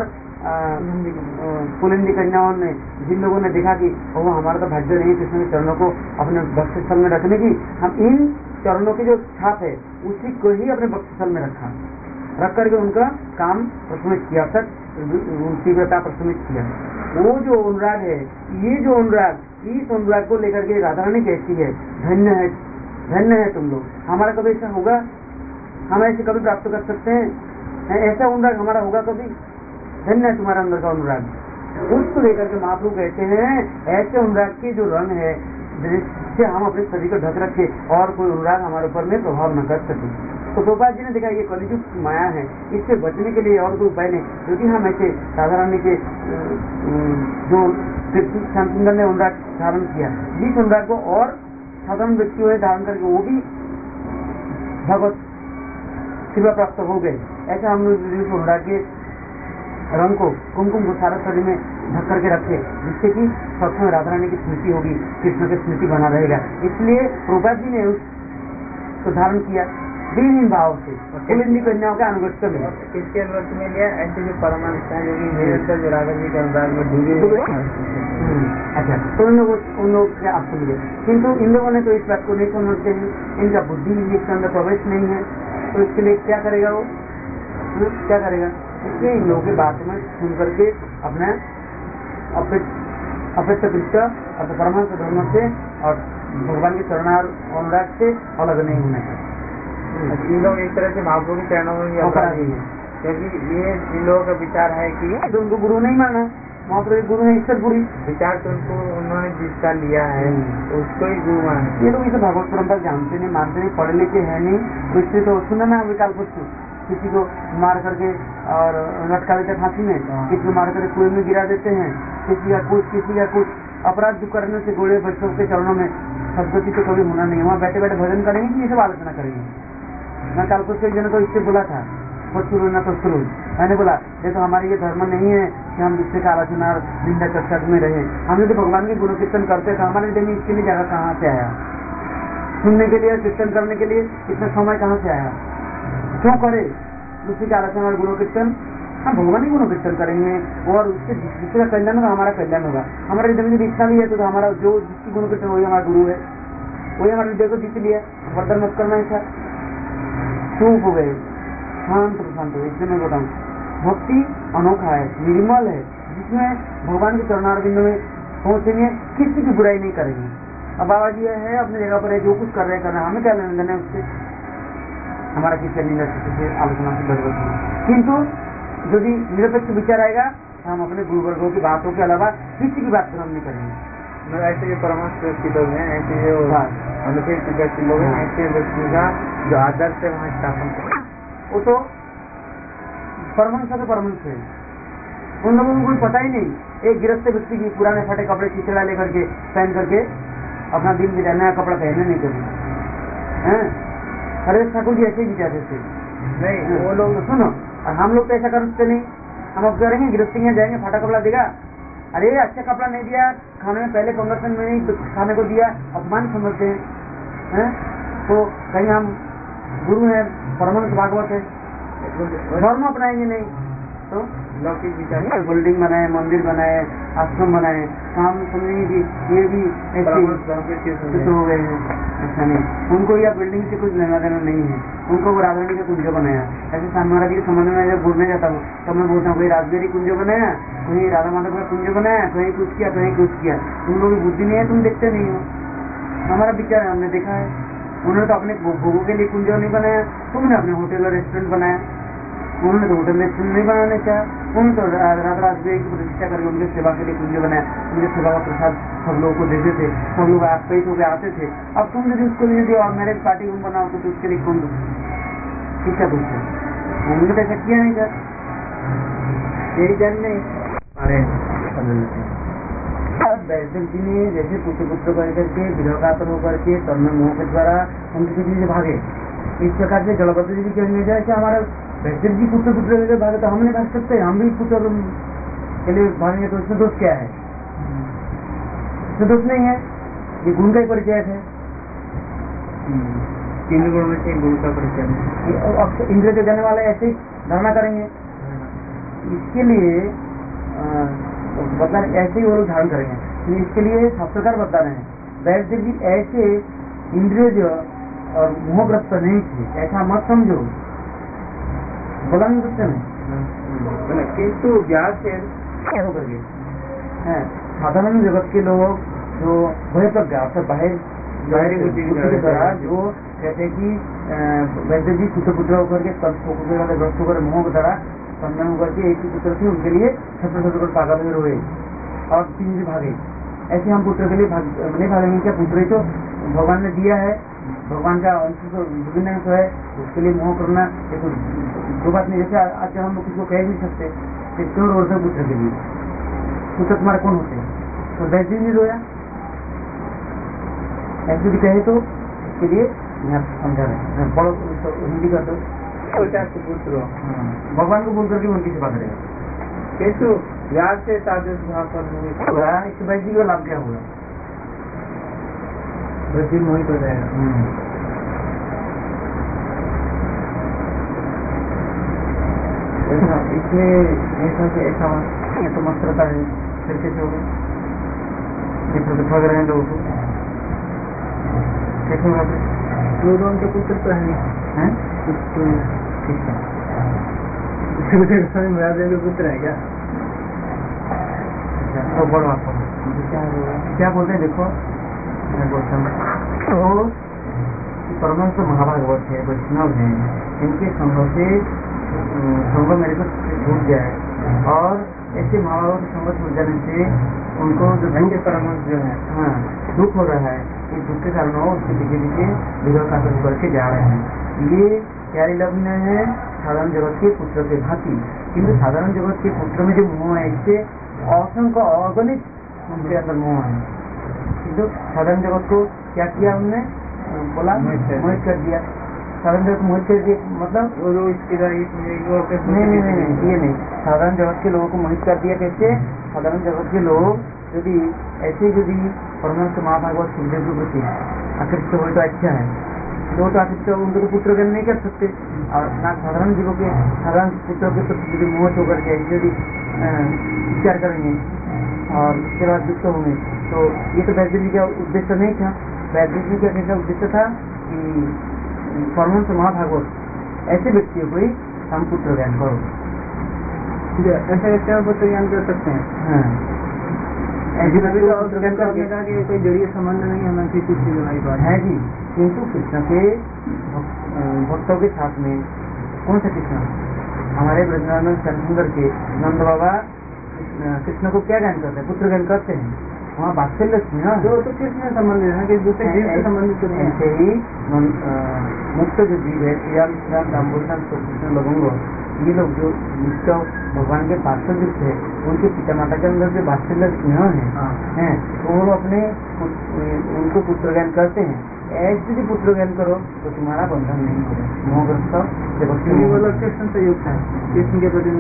पुलिंदी कन्याओं ने, जिन लोगों ने देखा कि वो हमारा तो भाग्य नहीं कृष्ण के चरणों को अपने बक्षस्थल में रखने की, हम इन चरणों की जो छाप है उसी को ही अपने बक्षस्थल में रखा, रख करके उनका काम प्रशमित किया, तक तीव्रता प्रशमित किया। वो जो अनुराग है, ये जो अनुराग, इस अनुराग को लेकर के राधा रानी कहती है धन्य है, धन्य है तुम लोग, हमारा कभी ऐसा होगा, हम ऐसे कभी प्राप्त कर सकते हैं? ऐसा अनुराग हमारा होगा कभी? धन्य है तुम्हारा अंदर का अनुराग। उसको लेकर के महाप्रभु कहते हैं ऐसे अनुराग के जो रंग है जिससे हम अपने शरीर को ढक रखे और कोई अनुराग हमारे ऊपर में प्रभाव न कर सके। तो प्रभुपाद जी ने देखा ये कलियुग की माया है, इससे बचने के लिए और कोई उपाय नहीं, क्योंकि हम ऐसे राधा रानी के जो श्याम सुंदर ने अनुराग धारण किया, जिस अनुराग को और साधारण व्यक्तियों ने धारण करके वो भी भगवत कृपा प्राप्त हो गए, ऐसा हम लोग अनुराग के रंग को, कुमकुम को सारा शरीर में ढक करके रखे, जिससे कि सबसे राधा रानी की स्मृति होगी, कृष्ण की स्मृति बना रहेगा। इसलिए प्रभुपाद जी ने उसको धारण किया दीन भाव से, पुलिंदी कन्याओं के अनुगत्य में। किसके अनुगत्य में लिया? ऐसे जो परमानंद है जो कि निरंतर जो राधा जी के अनुराग में डूबे। अच्छा, तो उन लोगों के आपको मिले, किंतु इन लोगों ने तो इस बात को नहीं समझते हैं, इनका बुद्धि इसके अंदर प्रवेश नहीं है, तो इसके लिए क्या करेगा वो? क्या करेगा? इसलिए इन लोगों की बात में सुन करके अपने अपेक्षाकृत और परमांश धर्म से और भगवान के चरणार अनुराग से अलग नहीं होना चाहिए। इन लोग एक तरह से महाप्रभु के चरणों में भी अपराधी है, क्योंकि ये इन लोगों का विचार है कि तो उनको गुरु नहीं माना, महाप्रभु गुरु है ईश्वरपुरी विचार, तो उनको उन्होंने जिसका लिया है उसको ही गुरु माना। ये लोग इसे भागवत परंपरा जानते नहीं, मानते नहीं, पढ़े लिखे है नहीं, तो इससे तो सुना ना विकाल कुछ किसी को मार करके और लटका देते फांसी में, किसी को मार करके कुएं में गिरा देते हैं, किसी का कुछ अपराध करने से गोड़े बच्चों के चरणों में सदगति तो कभी होना नहीं है। वहाँ बैठे बैठे भजन करेंगे कि ये सब आलोचना करेंगे। मैं कल कुछ एक जन को इससे बोला था, ना तो सुनो, मैंने बोला देखो हमारे ये धर्म नहीं है कि हम दूसरे का आलोचना और निंदा चर्चा में रहे, हम यदि भगवान के गुरु कीर्तन करते तो हमारे लिए इसके लिए जगह कहाँ से आया? सुनने के लिए, कीर्तन करने के लिए इतना समय कहाँ से आया? क्यों करे दूसरी का आलोचना और गुरु कीर्तन? हम भगवान ही गुरु कीर्तन करेंगे और उससे दूसरे का कल्याण होगा, हमारा कल्याण होगा। हमारे हृदय में इच्छा भी है तो हमारा जो जिसकी गुरु कीर्तन वही हमारा गुरु है, वही हमारे हृदय को जीत लिया। वर्तन मत करना ऐसा, चुप हो गए, शांत शांत हो। इसलिए मैं बताऊँ भक्ति अनोखा है, निर्मल है, जिसमें भगवान के चरणारविंद में पहुंचेंगे, किसी की बुराई नहीं करेंगे। अब बाबा जी है अपनी जगह पर है, जो कुछ कर रहे हैं, हमें क्या लेना देना है उससे? हमारा किसी निंदा से आलोचना से जरूरत नहीं। किंतु यदि निरपेक्ष विचार आएगा तो हम अपने गुरु वर्गों की बातों के अलावा किसी की बात पर हम नहीं करेंगे। ऐसे जो परमांश व्यक्ति लोग हैं, ऐसे जो अनुचित व्यक्ति लोग हैं, ऐसे व्यक्ति का जो आदर्श है वहाँ स्थापन करें, वो तो परमांश का परमांश है। उन लोगों को कोई पता ही नहीं, एक गिरफ्त व्यक्ति की पुराने फटे कपड़े चिचड़ा लेकर के पहन करके अपना दिन बिता, नया कपड़ा पहनने नहीं करेंगे। हरेश ठाकुर जी ऐसे ही विचारते थे नहीं, वो लोग सुनो, और हम लोग तो ऐसा करते नहीं। हम अब करेंगे गिरफ्ती में जाएंगे, फटा कपड़ा देगा, अरे अच्छा कपड़ा नहीं दिया, खाने में पहले कन्वर्सन में नहीं खाने को दिया, अपमान समझते हैं। तो कहीं हम गुरु है, परमानंद भागवत है, धर्म अपनाएंगे नहीं, तो लौकिक विचार बिल्डिंग बनाए, मंदिर बनाए, आश्रम बनाए, काम समझेंगे कि ये भी ऐसे हो गए हैं। ऐसा नहीं, उनको या बिल्डिंग से कुछ लेना देना नहीं है, उनको वो राजरानी का कुंज बनाया। ऐसे स्वामी महाराज के संबंध में जब बोलने जाता हूँ तब मैं बोलता हूँ कोई राजबेरी कुंज बनाया, कहीं राधा माधव का कुंज बनाया, कहीं कुछ किया, कहीं कुछ किया। तुम लोग बुद्धि नहीं है, तुम देखते नहीं हो। हमारा विचार है, हमने देखा है। उन्होंने तो अपने भोगों के लिए कुंज नहीं बनाया, तुमने अपने होटल और रेस्टोरेंट बनाया। उन्होंने तो होटल रेस्टोरेंट नहीं बनाने चाहा, उन्होंने तो राधा राजबेरी की प्रतिष्ठा करके उनके सेवा के लिए कुंज बनाया। उनके सेवा का प्रसाद सब लोगों को देते थे, सब लोग आश्रयित होकर आते थे। अब तुम यदि उसको यदि और मैरिज पार्टी रूम बनाओ तो उसके लिए कौन क्या कुछ है? उन्होंने तो ऐसा किया नहीं था। यही जन नहीं वैष्णव जी ने जैसे पुत्र करके विधवाकातर होकर के तब में मोह के द्वारा उनके किसी से भागे, इस प्रकार से जलभद्र जी कहने जाए कि हमारा वैष्णव जी पुत्र के भागे तो हम नहीं भाग सकते, हम भी पुत्र के लिए भागेंगे तो इसमें दोष क्या है? इसमें दोष नहीं है, ये गुण का ही परिचय है। तीन गुण में से गुण का परिचय। इंद्रिय के जाने वाले ऐसे धारणा करेंगे, इसके लिए बता ऐसे ही वो लोग धारण करेंगे। इसके लिए शास्त्रकार बता रहे हैं वैष्णव जी ऐसे इंद्रिय और मोहग्रस्त नहीं थे, ऐसा मत समझो। बोला नहीं सकते नहीं, किंतु व्यास साधारण जगत के लोग जो भय प्रज्ञा बाहरी बुद्धि के द्वारा जो कहते कि वैष्णव जी पुत्र होकर के ग्रस्त होकर मोह के द्वारा संयम होकर के एक ही पुत्र थे, उनके लिए छत्र पागल में रोए और तीन से भागे। ऐसे हम पुत्र के लिए नहीं भागेंगे क्या? पुत्र तो भगवान ने दिया है, भगवान का अंश तो विभिन्न है, उसके लिए मोह करना एक दो बात नहीं। जैसे आज हम लोग किसी को कह नहीं सकते क्यों रो रहे पुत्र के लिए? पुत्र तुम्हारे कौन होते हैं? तो वैसे नहीं रोया, ऐसे भी कहे तो इसके लिए यहाँ समझा रहे बड़ो हिंदी कर दो पुत्र भगवान को बोल करके उनकी सेवा करेगा। किंतु व्यास से तादृश भाव पर इससे वैसे का लाभ क्या होगा? वैसे मोहित हो जाएगा। इसमें ऐसा से ऐसा ये तो मस्त रहता है, फिर कैसे होगा? ये तो ठग रहे हैं लोगों को, कैसे होगा? लोगों के पुत्र तो है महाराज के पुत्र है क्या? तो बोलो आपको क्या बोलते हैं? देखो मैं बोलता हूँ तो परमहंस महाभागवत है, वैष्णव है, इनके संघ से संघ मेरे को छूट गया है और ऐसे महाभारत संघ छूट जाने से उनको जो धैर्य परमहंस जो है दुख हो रहा है, इस दुख के कारण वो उसके पीछे पीछे विरोध का करके जा रहे हैं। ये प्यारी लग्न है साधारण जगत के पुत्र के भांति, किंतु साधारण जगत के पुत्र में जो मोह है इससे असंख्य अगणित उनके अंदर मोह है। किंतु साधारण जगत को क्या किया उन्होंने? बोला मोहित कर दिया। साधारण जगत को मोहित कर दिया मतलब नहीं, ये नहीं। साधारण जगत के लोगों को मोहित कर दिया कैसे? साधारण जगत के लोग यदि ऐसे यदि परमानंद महाभागवत सुखदेव के प्रति आकृष्ट हो तो अच्छा है, वो तो आकृष्ट उनको तो पुत्र ग्रहण नहीं कर सकते। और साधारण जीवों के साधारण पुत्रों के प्रति यदि मोह होकर के यदि विचार करेंगे और उसके बाद दुष्ट होंगे तो ये तो वैद्य जी का उद्देश्य नहीं था। वैद्य जी का कैसा उद्देश्य था कि परमानंद महाभागवत ऐसे व्यक्तियों को ही हम पुत्र ज्ञान करो, ऐसे व्यक्ति हम पुत्र ज्ञान कर सकते हैं। ऐसी कोई जड़ीय संबंध नहीं होना चाहिए, कुछ चीज हमारी बात है जी। किंतु कृष्ण के भक्तों के साथ में कौन सा कृष्ण? हमारे ब्रजनानंद शरसुंदर के नंद बाबा कृष्ण को क्या ज्ञान करते हैं? पुत्र ज्ञान करते हैं। वहाँ वात्सल्य जो तो कृष्ण संबंधित है कि दूसरे जीव से संबंधित होते हैं। ऐसे ही मुक्त जो जीव है कृष्ण लगूंगा, ये लोग जो मुक्त भगवान के पार्षद थे उनके पिता माता के अंदर जो वात्सल्य स्नेह है तो वो अपने उनको पुत्र ज्ञान करते हैं। ऐसे भी पुत्र ज्ञान करो तो तुम्हारा बंधन नहीं होगा। मोहग्रस्त कृष्ण से युक्त है, कृष्ण के प्रति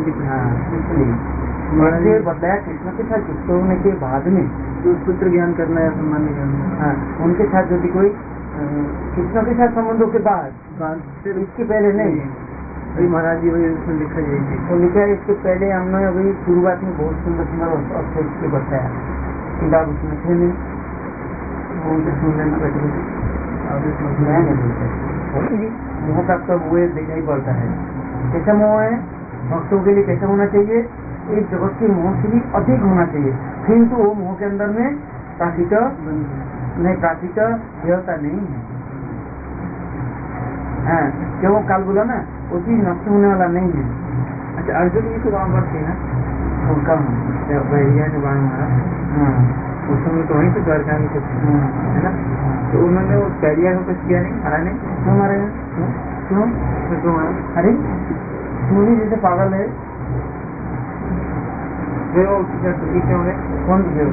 इसलिए बताया कृष्ण के साथ युक्त होने के बाद में पुत्र ज्ञान करना है, सम्मान करना। उनके साथ यदि कोई कृष्ण के साथ संबंधों के बाद इसके पहले नहीं अभी महाराज जी वही उसमें लिखा जाएगी तो लिखा है। इसके पहले हमने अभी शुरुआत में बहुत सुंदर सुंदर अक्षर से बताया, किंतु आप उसमें थे नहीं, वो उनसे सुन लेना बैठे अब इसमें मोह का सब वो दिखाई पड़ता है। कैसा मोह है भक्तों के लिए, कैसा होना चाहिए, एक जगत के मोह से भी अधिक होना चाहिए, किंतु वो मोह के अंदर में प्राकृत नहीं, प्राकृत देवता नहीं है। क्यों काल बोला ना, वो चीज नष्ट होने वाला नहीं है। अच्छा, अर्जुन जी को वहाँ पर थे ना, उनका भैया ने बाण मारा, उस समय तो वहीं पे द्वारका में कुछ है ना, तो उन्होंने वो बैरिया को कुछ किया नहीं, मारा नहीं, क्यों मारेगा, क्यों क्यों मारा? अरे सूर्य जैसे पागल है, फिर वो क्यों गए, कौन क्यों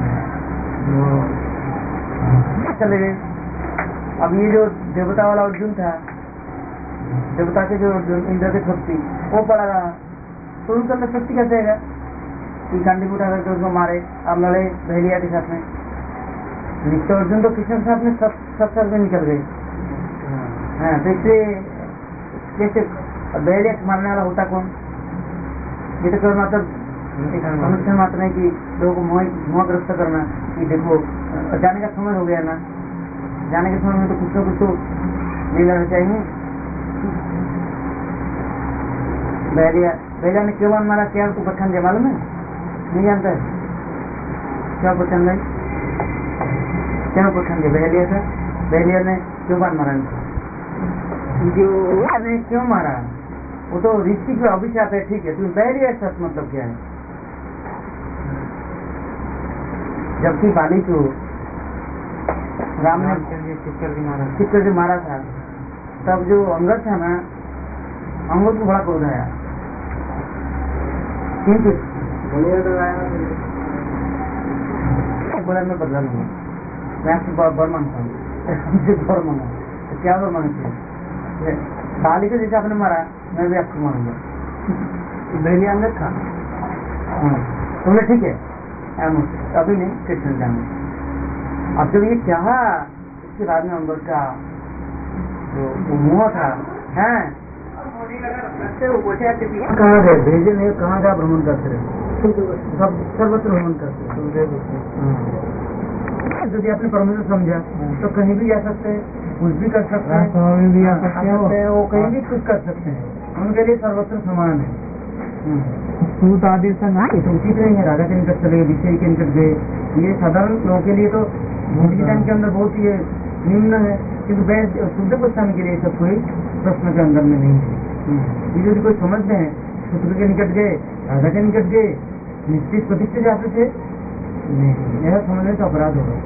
चले गए। अब ये जो देवता वाला अर्जुन था, देवता के जो इंद्र के शक्ति वो पड़ा रहा, तो उनका अंदर शक्ति कैसे आएगा कि गांधी उठा करके उसको मारे, अब लड़े बहलिया के साथ में। नित्य अर्जुन तो कृष्ण के साथ में सब में निकल गए। हाँ, तो इसलिए कैसे बहलिया मारने वाला होता कौन? ये तो केवल मतलब अनुष्ठान मात्र नहीं कि लोगों को मोहग्रस्त करना कि देखो जाने का समय हो गया ना, जाने के समय में तो कुछ ना कुछ तो नहीं लेना चाहिए। बहलिया ने क्यों मारा, क्या उनको पठान दिया मालूम है? नहीं जानता है क्या पठान है, क्या पठान दिया बहलिया था? बहलिया ने क्यों मारा, जो क्यों मारा, वो तो ऋषि को अभिशाप है, ठीक है, तुम्हें बहलिया सच मतलब क्या है? जबकि बाली को राम ने चिप करके मारा था, तब जो अंगद था ना, अंगद को बड़ा क्रोध आया, किंतु बोला मैं बदला लूंगा, मैं आपसे बर मांगता हूँ, बर मांगा तो क्या बर मांगते हैं? बाली को जैसे आपने मारा मैं भी आपको मारूंगा। बहलिया अंगद था, तुमने ठीक है अभी नहीं, कृष्ण जाने। अब जब ये चाहा, इसके बाद में अंबर का जो मुँह था, हैं कहाँ गए, भेजे नहीं, कहाँ का भ्रमण करते रहे, सब सर्वत्र भ्रमण करते। यदि आपने परमेश्वर समझा तो कहीं भी जा सकते हैं, कुछ भी कर सकते हैं, वो कहीं भी कुछ कर सकते हैं, उनके लिए सर्वत्र समान है। सूत आदि से उचित नहीं है, राजा के निकट चले गए, विषय के निकट गए, ये साधारण लोगों के लिए तो ज्ञान के अंदर बहुत ही निम्न है, किंतु शुद्ध गोस्वामी के लिए सब कोई प्रश्न के अंदर में नहीं है। ये जो कोई समझते हैं, शत्रु के निकट गए, राजा के निकट गए, निश्चित प्रतिष्ठित जाते थे नहीं, यह समझने का अपराध होगा।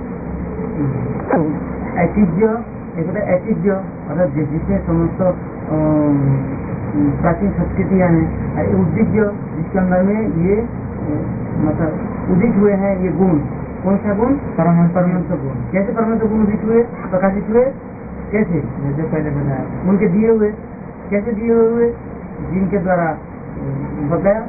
ऐतिह्य, एक होता है ऐतिह्य, अर्थात जिससे समस्त प्राचीन संस्कृतियाँ हैं, उद्दिज्य जिसके अंदर में ये मतलब उदित हुए हैं ये गुण, कौन सा गुण? परमानंद गुण। कैसे परमानंद गुण उदित हुए, प्रकाशित हुए, कैसे? जैसे पहले बताया, उनके दिए हुए, कैसे दिए हुए? जिनके द्वारा बताया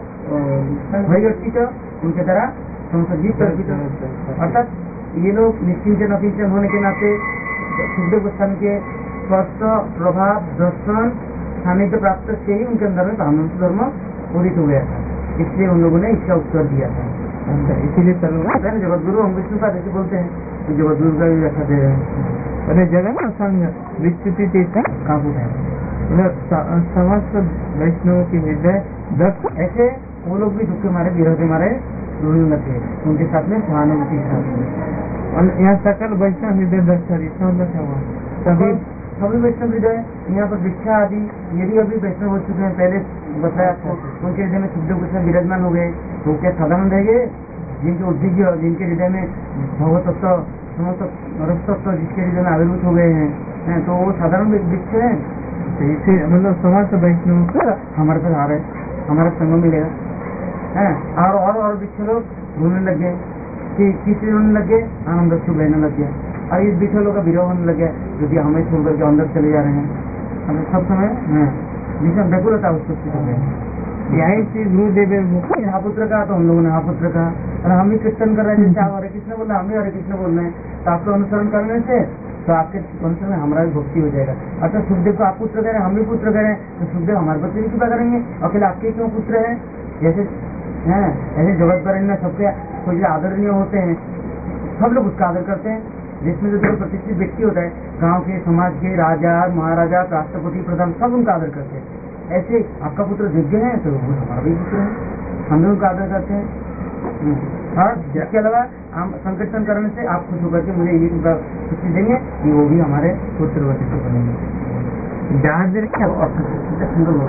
उनके द्वारा संसर्जित, अर्थात ये लोग निश्चिंत नतीजे होने के नाते शुद्ध गोस्वामी के स्वस्थ प्रभाव दर्शन सानिध्य प्राप्त से ही उनके अंदर में ब्राह्मण धर्म पूरित हो गया था, इसलिए उन लोगों ने इसका उत्तर दिया था। इसीलिए जगत गुरु हम विष्णु का जैसे बोलते हैं, तो जगत गुरु का भी व्याख्या दे रहे हैं। अरे जगह ना संग विस्तृति कहाँ है, समस्त वैष्णव की हृदय दक्ष, ऐसे वो लोग भी दुख के मारे, विरह के मारे रोने थे, उनके साथ में सहानुभूति साथ। और यहाँ सकल वैष्णव हृदय दक्ष, सभी वैष्णव हृदय यहाँ पर दीक्षा आदि ये भी अभी वैष्णव हो चुके हैं, पहले बताया था, उनके हृदय में शुद्ध कृष्ण विराजमान हो गए, तो क्या साधारण रह गए? जिनके उद्दिज्य, जिनके हृदय में भगवतत्व समस्त रसतत्व जिसके हृदय में आविर्भूत हो गए हैं, तो वो साधारण दीक्ष है। इसे मतलब समस्त वैष्णव हमारे पास आ रहे, हमारा संग मिलेगा है। और दीक्ष लोग घूमने लग गए, किसी रोने लग गए, आनंद सुख लेने लग गया, और इस विठलों का विरोह होने लग गया, क्योंकि हमें छोड़ करके अंदर चले जा रहे हैं, हमें सब समय जिसमें व्याकुलता उत्पत्ति हो गई। यही चीज गुरुदेव यहाँ पुत्र का, तो हम लोगों ने यहाँ पुत्र का, और हम भी कीर्तन कर रहे हैं, जैसे आप हरे कृष्ण बोल रहे, हम भी हरे कृष्ण बोल रहे हैं, तो आपको अनुसरण करने से तो आपके वंश में हमारा भी भक्ति हो जाएगा। अतः सुखदेव को आप पुत्र कह रहे हैं, हम भी पुत्र कह रहे हैं, तो सुखदेव हमारे बच्चे की कृपा करेंगे, अकेले आपके क्यों पुत्र है? जैसे हैं ऐसे जगत पर में सबके कुछ आदरणीय होते हैं, सब लोग उसका आदर करते हैं। जिसमें जो प्रतिष्ठित व्यक्ति होता है, गांव के, समाज के, राजा महाराजा, राष्ट्रपति, प्रधान, सब उनका आदर करते हैं। ऐसे आपका पुत्र दिव्य है तो वो हमारा भी पुत्र है, हम भी उनका आदर करते हैं। और इसके अलावा हम संकीर्तन करने से आप खुश होकर के मुझे ये खुशी देंगे कि वो भी हमारे पुत्र वशिष्ठ बनेंगे। जहाज देर क्या सुंदर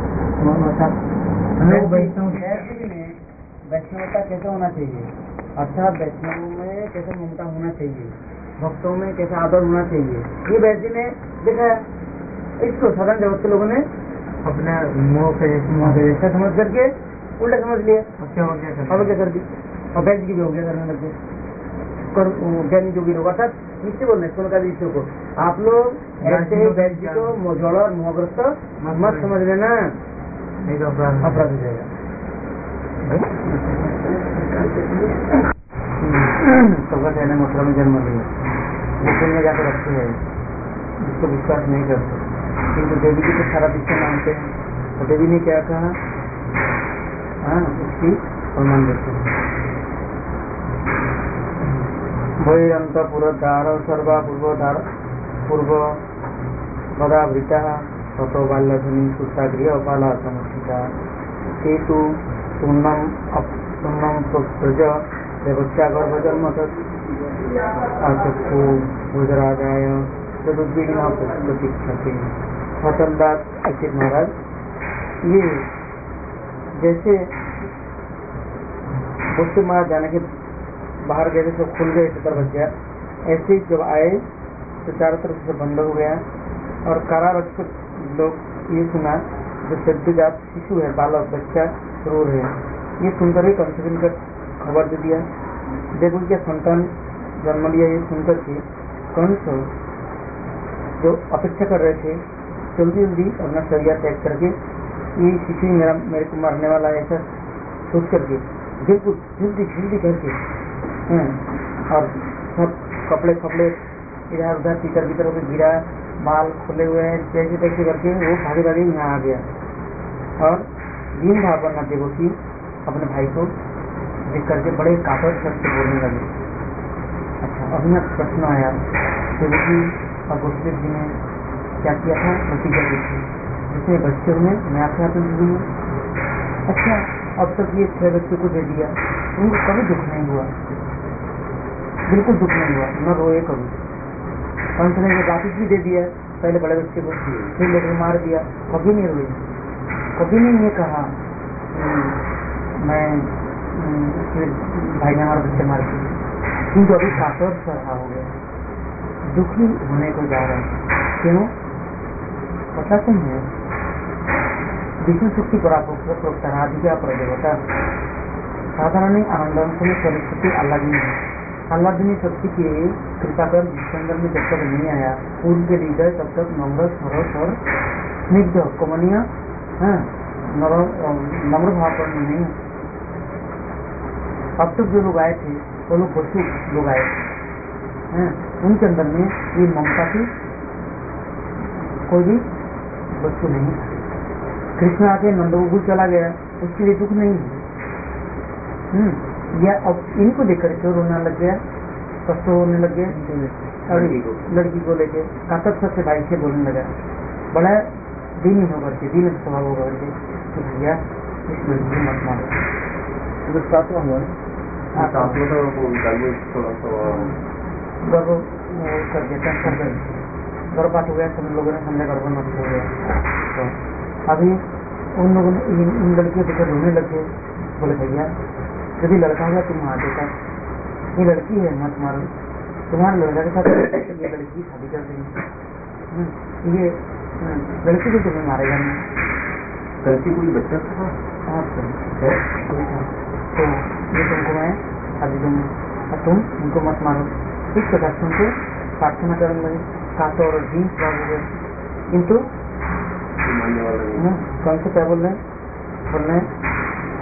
वैष्णवता कैसे होना चाहिए, अर्थात वैष्णवों में कैसे ममता होना चाहिए, भक्तों में कैसे आदर होना चाहिए, ये वैद्य ने देखा। इसको साधारण जगत के लोगों ने अपने मुँह के जैसा समझ करके उल्टा समझ लिया, क्या कर दी, और वैद्य की भी अवज्ञा करने लग गए। ज्ञानी जो भी लोग अर्थात नीचे बोलने का विषय को आप लोग ऐसे वैद्य को मोजोड़ और मोहग्रस्त मत समझ लेना, अपराध हो जाएगा। सबका कहना मथुरा में जन्म लिया, मुकुल में जाकर रखते हैं, जिसको विश्वास नहीं करते, किंतु देवी की तो सारा विषय मानते हैं। तो देवी ने क्या कहा, उसकी प्रमाण देते हैं। वैरंत पुरद्धार सर्वा पूर्वधार पूर्व पदावृता ततो बाल्यधनी सुतागृह बाला समर्थिता हेतु सुन्नम प्रज देवत्या गर्भजन्म तत्को गुजराजाय तदुद्वीना प्रतीक्षते। वचनदास अच्युत महाराज, ये जैसे मुझसे महाराज जाने के बाहर गए थे तो खुल गए दरवाजा, ऐसे जब आए तो चारों तरफ से बंद हो गया और कारारक्षक लोग ये सुना जो सद्यजात शिशु है, बालक बच्चा रो रहे हैं, ये सुनकर ही कंस का खबर दे दिया। देखो क्या संतान जन्म लिया, ये सुनकर के कंस जो अपेक्षा कर रहे थे जल्दी जल्दी अपना शरीर त्याग करके ये शिशु मेरे को मारने वाला है ऐसा सोच करके बिल्कुल जल्दी करके और सब कपड़े इधर उधर तीतर भीतर होकर गिरा, बाल खुले हुए हैं, जैसे तैसे करके वो भागे यहाँ आ गया और दीन भाव करना देवकी अपने भाई को देख करके बड़े कातर शब्द से बोलने लगे। अच्छा, अभी प्रश्न आया, देवकी और वसुदेव जी ने क्या किया था, प्रतिज्ञा की थी जिसमें बच्चे हुए, मैं आपके हाथ में दी। अच्छा, अब तक ये 6 बच्चों को दे दिया, उनको कभी दुख नहीं हुआ, बिल्कुल दुख नहीं हुआ, न रोए कभी। कंस ने वापिस भी दे दिया, पहले बड़े बच्चे को फिर लेकर मार दिया, कभी नहीं रोए, कभी नहीं ये कहा मैं भाई ने हमारा बच्चे मार दिया। किंतु अभी कातर चढ़ा हो गया, दुखी होने को जा रहा है। क्यों? पता नहीं है, विष्णु शक्ति प्रोक्ताराधिका प्रदेवता साधारण आनंद परिस्थिति अलग नहीं है। आह्लादनी शक्ति की कृपा कर जिसके अंदर में जब तक नहीं आया, पूर्व के हृदय तब तक नम्र सरस और स्निग्ध कमनीय नम्र भाव पर नहीं। अब तक जो लोग आए थे वो लोग पशु लोग आए थे, उनके अंदर में ये ममता की कोई भी वस्तु नहीं। कृष्ण आके नंदगोकुल चला गया, उसके लिए दुख नहीं है। या अब इनको देख करके रोना लग गया, कष्ट होने लग गया, लड़की को लेके कातक सबसे भाई से बोलने लगा, बड़ा दीन होकर के, दीन स्वभाव होकर के, तो भैया इस लड़की को मत मारो। गर्भपात हो गया, सब लोगों ने समझा गर्भ नष्ट हो गया। तो अभी उन लोगों ने इन लड़कियों को रोने लग गए, बोले भैया यदि लड़का होगा तुम वहाँ देखा, ये लड़की है मत मारो, तुम्हारे लड़का के साथ ये लड़की शादी कर देंगे, ये लड़की को तुम्हें मारेगा नहीं। लड़की कोई बच्चा था, तो ये तुमको मैं शादी दूंगा और तुम इनको मत मारो। इस प्रकार से उनको प्रार्थना करने लगे, कातो और जीन स्वाग हो गए। किंतु कौन से क्या बोल रहे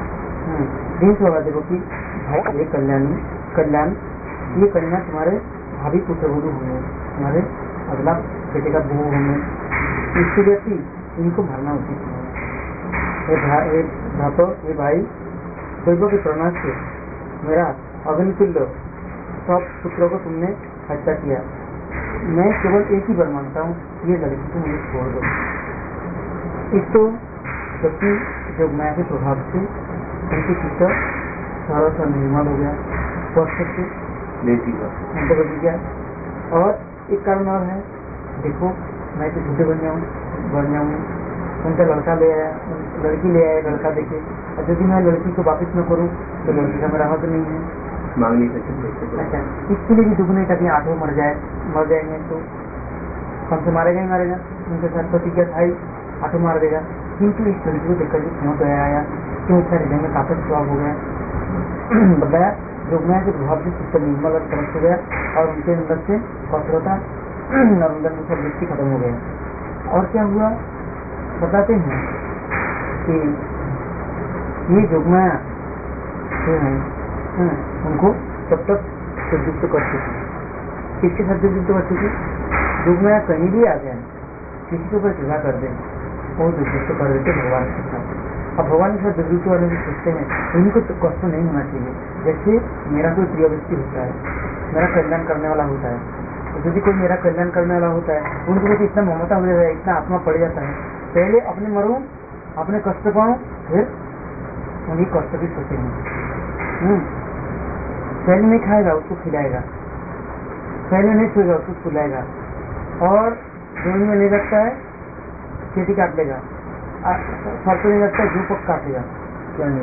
दिन स्वागत देखो कि भाई ये कल्याण, ये कन्या तुम्हारे भाभी पुत्र गुरु होंगे, हमारे अगला बेटे का गुरु होंगे, इसके व्यक्ति इनको भरना उचित है। ये भाई दैव के प्रणाम से मेरा अग्निकुंड सब पुत्रों को तुमने हत्या किया, मैं केवल एक ही वर मांगता हूँ, ये लड़की को मुझे छोड़ दो। एक तो क्योंकि जोगमाया के प्रभाव से उनके चित्त सारा सा निर्मल हो गया, स्वस्थ से बदल गया। और एक कारण और है, देखो मैं तो झूठे बन जाऊँ, उनका लड़का ले आया, लड़की ले आया, लड़का देखे, और यदि मैं लड़की को वापिस न करूँ तो लड़की का मेरा हक नहीं है, मांगनी सकते। अच्छा, इसके लिए भी दुगने कभी आठों मर जाएंगे तो कौन से मारेगा ही मारेगा, उनके साथ प्रतिज्ञा था ही, आठों मार देगा। किंतु इस लड़की को देखकर भी क्यों गया आया, क्यों इसका हृदय में ताकत स्वभाव हो गया, बताया जोगमाया के प्रभाव से चित्त निर्मल और समझ हो गया, और उनके अंदर से कठोरता और अंदर में सब वृत्ति खत्म हो गया। और क्या हुआ बताते हैं कि ये जोगमाया जो है उनको तब तक युक्त करती थी। किसके साथ युक्त करती थी? जोगमाया कहीं भी आ जाए, किसी के ऊपर कृपा कर दे, वो युक्त कर देते भगवान के साथ। अब भगवान के साथ युक्त वाले भी सोचते हैं उनको तो कष्ट नहीं होना चाहिए। जैसे मेरा कोई प्रिय व्यक्ति होता है, मेरा कल्याण करने वाला होता है, तो यदि कोई मेरा कल्याण करने वाला होता है, उनको मुझे इतना ममता हो जाता है, इतना आत्मा पड़ जाता है, पहले अपने मरूं, अपने कष्ट पाऊं, फिर उन्हीं कष्ट भी सोचेंगे। पहले नहीं खाएगा उसको खिलाएगा, पहले नहीं सोएगा उसको सुलाएगा, और जमीन में नहीं रखता है खेती काट लेगा, फल तो नहीं रखता है धूप काट लेगा। क्या नहीं,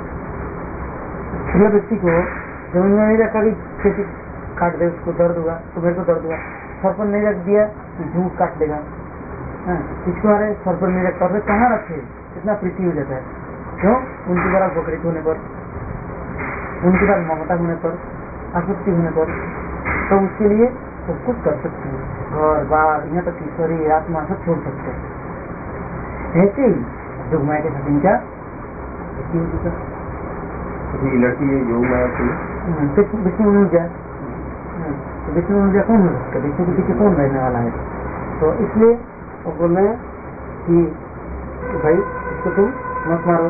प्रिय व्यक्ति को जमीन में नहीं रखा कि खेती काट दे, उसको दर्द होगा, तो मेरे को दर्द हुआ, सर पर नहीं रख दिया कि झूठ काट लेगा। इसके बारे सर पर नहीं रखता, फिर कहाँ रखे, इतना प्रीति हो जाता है। क्यों? उनके द्वारा उपकृत होने पर, उनके बाद ममता होने पर, आसक्ति होने पर, तो उसके लिए सब कुछ कर सकते हैं, घर बार यहाँ तक ईश्वरी आत्मा सब छोड़ सकते हैं। ऐसे ही जोगमाया के साथ इनका लड़की जोगमाया विष्णु ऊर्जा, विष्णु ऊर्जा कौन हो सकता है, विष्णु के पीछे कौन रहने वाला है? तो इसलिए वो बोल रहे हैं कि भाई इसको तुम मत मारो।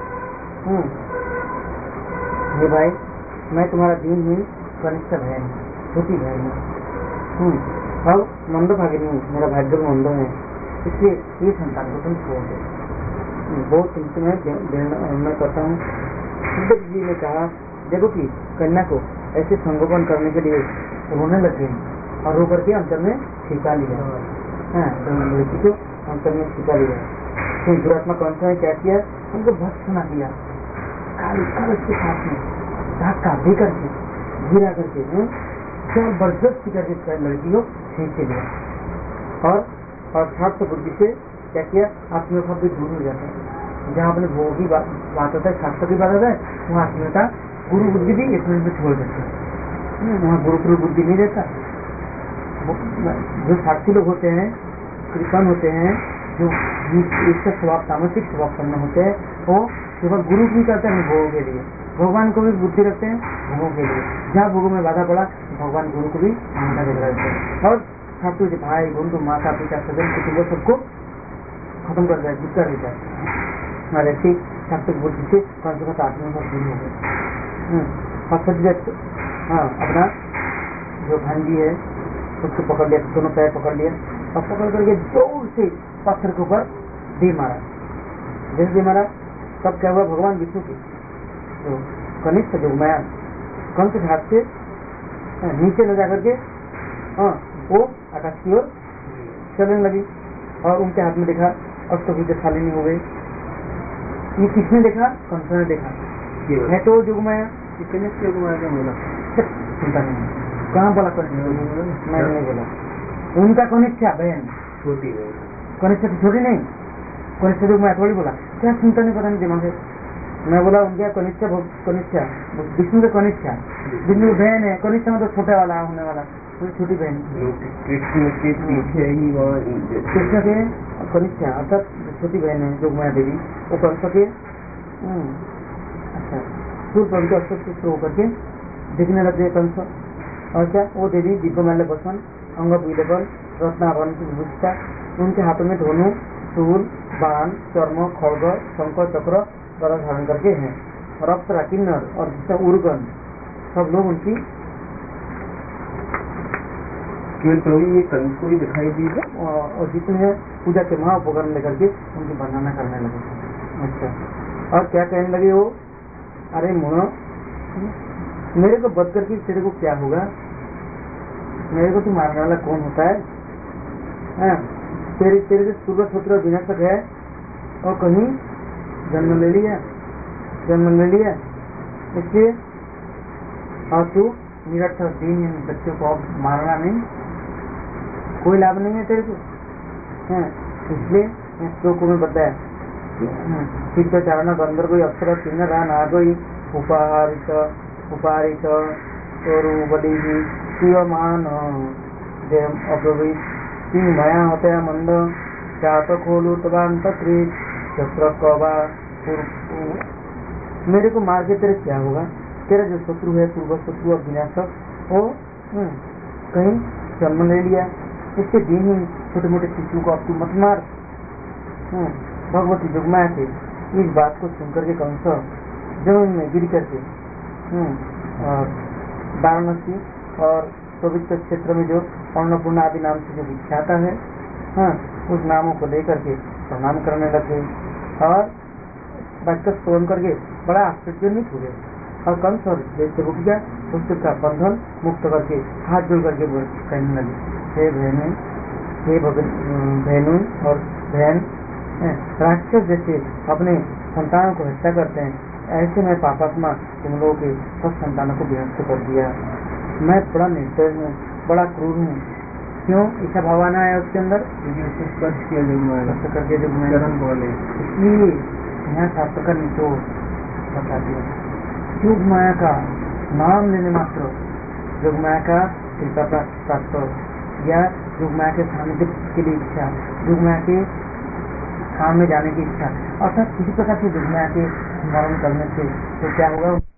ये भाई मैं तुम्हारा दीन हुई कनिष्ठ बहन, छोटी बहन हूँ, अब मंद भागिनी हूँ, मेरा भाग्य मंद है, इसलिए ये संतान को तुम छोड़ दो। बहुत चिंतन मैं करता हूँ। सुखदेव जी ने कहा देखो कि कन्या को ऐसे संगोपन करने के लिए रोने लगे और रो करके अंतर में छिपा लिया, लड़की को अंतर में छिपा लिया। फिर दुरात्मा कंसा ने क्या किया, उनको भत्सना किया, काली कलश के साथ में धक्का दे करके गिरा करके जबरदस्ती करके लड़की को खींच के लिया, और शाक्त बुद्धि से क्या किया, आत्मीयता भी दूर हो जाता है। जहाँ अपने भोग की बात होता है, शास्त्र की बात होता है, वहाँ आत्मीयता गुरु बुद्धि भी एक मिनट में छोड़ देता है, वहाँ गुरु बुद्धि नहीं रहता। जो साक्षी लोग होते हैं, कृपण होते हैं, जो इसका स्वभाव तामसिक स्वभाव करना होते हैं, वो केवल गुरु भी करते हैं भोगों के लिए, भगवान को भी बुद्धि रखते हैं भोगों के लिए। जहाँ भोगों में बाधा पड़ा भगवान गुरु को भी मानता दिखा देते हैं, और छात्र के भाई बंधु माता पिता सदन कुटुंब सबको खत्म कर दिया, जिसका रहता है। और ऐसी सात्विक बुद्धि से कौन से आत्मा में दूर हो गए। और सच अपना जो भांजी है उसको पकड़ लिया, दोनों पैर पकड़ लिया, और पकड़ करके जोर से पत्थर के ऊपर दे मारा। जैसे दे मारा तब क्या हुआ, भगवान विष्णु की तो कनिष्ठ जोगमाया कंस के हाथ से नीचे ले जा करके वो आकाश की ओर चलने लगी, और उनके हाथ में देखा अष्टभुजशालिनी हो गई। ये किसने देखा? कंस ने देखा है, तो जोगमाया जोगमाया क्या बोला, चिंता नहीं, कहाँ बोला कनिष्ठ, मैं नहीं बोला, उनका कनिष्ठा बहन, छोटी कनिष्ठा की छोटी नहीं, कनिष्ठ जोगमाया थोड़ी बोला, क्या चिंता नहीं, पता नहीं दिमाग है। मैं बोला उनका कनिष्ठा विष्णु का कनिष्ठा, विष्णु बहन है, कनिष्ठा मतलब छोटा वाला होने वाला, छोटी बहन कृष्ण के पीछे ही, कृष्ण के कनिष्ठा अर्थात छोटी बहन है जोगमाया देवी, वो कंस के अच्छा सूर्य पर अस्त्र होकर के दिखने लग गए कंस, और क्या वो देवी दिव्यमाल्य बसन अंग विलेपन रत्नाभरण की विभूषिता, उनके हाथों में धनु शूल बाण चर्म खड़ग शंख चक्र गदा धारण करके हैं। और अप्सरा किन्नर और जिसका उर्गन सब लोग उनकी केवल प्रभु ये कंस को भी दिखाई दी है और जितने हैं पूजा के महा उपकरण लेकर के उनकी वर्णना करने लगे। अच्छा और क्या कहने लगे वो, अरे मुनो मेरे को बद करके तेरे को क्या होगा, मेरे को तू मारने वाला कौन होता है? तेरे जो सूर्य पुत्र विनाशक है और कहीं जन्म ले लिया इसलिए, और तू निरक्षर दीन बच्चों को अब मारना नहीं, कोई लाभ नहीं है तेरे को। इसलिए श्लोक में बताया चित्तचारण गंधर्व कोई अक्षर चिन्ह ना गई उपारित बलि शिवमान अब्रवीत सिंह भया होते मंद चात खोलू तबांत मेरे को मार के तेरे क्या होगा, तेरा जो शत्रु है पूर्व शत्रु और विनाशक वो कहीं जन्म ले लिया, इसके दिन ही छोटे मोटे शिशु को अब तू मत मार। भगवती जुगमाया थे इस बात को सुनकर के कंस जमीन में गिर करके वाराणसी और पवित्र क्षेत्र में जो अन्नपूर्णा आदि नाम से जो विख्याता है उस नामों को लेकर के प्रणाम करने लगे और बच्चा सोन करके बड़ा आश्चर्यजनित हो गए। और कंस और जैसे रुक गया उससे का बंधन मुक्त करके हाथ जोड़ करके कहने लगे, हे बहने हे बहनों और बहन, राक्षस जैसे अपने संतानों को हत्या करते हैं, ऐसे मैं पापात्मा तुम लोगों के सब संतानों को विनष्ट कर दिया। मैं बड़ा निर्दय हूँ, बड़ा क्रूर हूँ। क्यों ऐसा भावना है उसके अंदर, इसलिए यहाँ शास्त्र का निचोड़ बताती है। युग माया का नाम लेने मात्र युग माया का कृपा प्राप्त या युग माया के सानिध्य के लिए इच्छा, युग माया के काम में जाने की इच्छा, अर्थात किसी प्रकार की युग माया के स्मरण करने से तो क्या होगा।